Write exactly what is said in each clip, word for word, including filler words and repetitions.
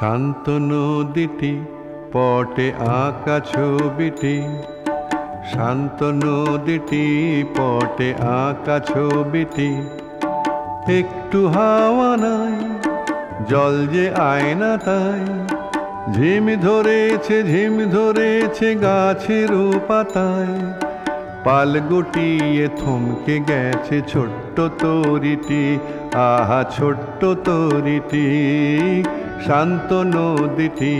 শান্ত নদীটি পটে আঁকা ছবিটি, শান্ত নদীটি পটে আঁকা ছবিটি। একটু হাওয়া নাই, জল যে আয়না তাই, ঝিম ধরেছে ঝিম ধরেছে গাছের পাতায়। পাল গুটিয়ে থমকে গেছে ছোট্ট তরিটি, আহা ছোট্ট তরিটি, শান্ত নদীটি।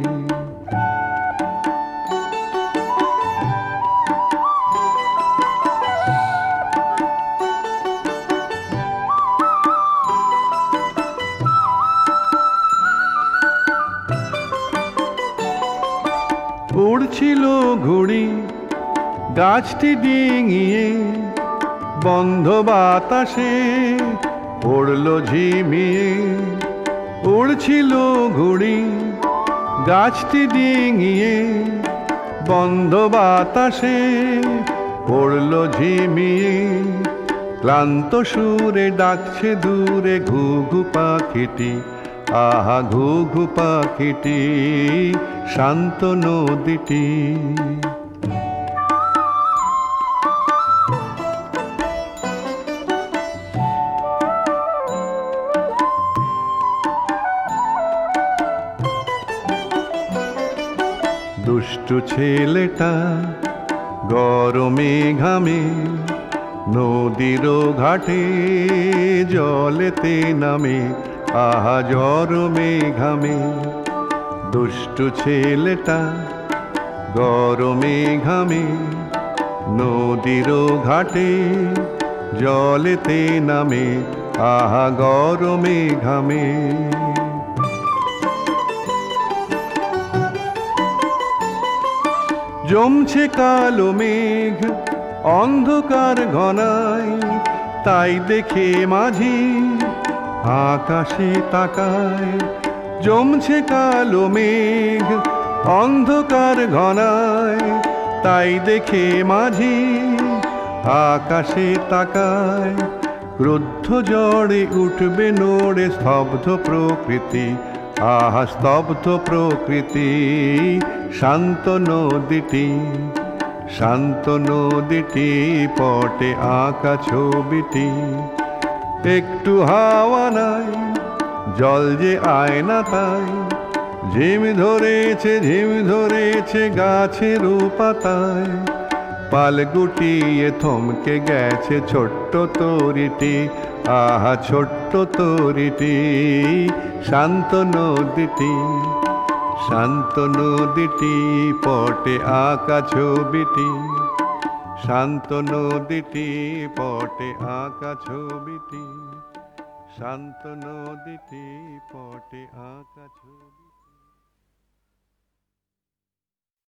উড়ছিল ঘুড়ি গাছটি ডিঙিয়ে, বন্ধ বাতাসে পড়ল ঝিমিয়ে। উড়ছিল ঘুড়ি গাছটি ডিঙিয়ে, বন্ধ বাতাসে পড়ল ঝিমিয়ে। ক্লান্ত সুরে ডাকছে দূরে ঘু ঘু পাখিটি, আহা ঘু ঘু পাখিটি, শান্ত নদীটি। দুষ্টু ছেলেটা গরমে ঘামে, নদীর ঘাটে জলেতে নামে, আহা গরমে ঘামে। দুষ্টু ছেলেটা গরমে ঘামে, নদীর ঘাটে জলেতে নামে, আহা গরমে ঘামে। জমছে কালো মেঘ অন্ধকার ঘনায়, তাই দেখে মাঝি আকাশে তাকায়। জমছে কালো মেঘ অন্ধকার ঘনায়, তাই দেখে মাঝি আকাশে তাকায়। ক্রুদ্ধ ঝড়ে উঠবে নড়ে স্তব্ধ প্রকৃতি, আহা স্তব্ধ প্রকৃতি, শান্ত নদীটি। শান্ত নদীটি পটে আঁকা ছবিটি। একটু হাওয়া নাই, জল যে আয়না তাই, ঝিম ধরেছে ঝিম ধরেছে গাছের পাতায়। পাল গুটিয়ে থমকে গেছে ছোট্ট তরিটি, আহা ছোট্ট তরিটি, শান্ত নদীটি। শান্ত নদীটি পটে আঁকা ছবিটি, শান্ত নদীটি পটে আঁকা ছবিটি, শান্ত নদীটি পটে আঁকা ছবি।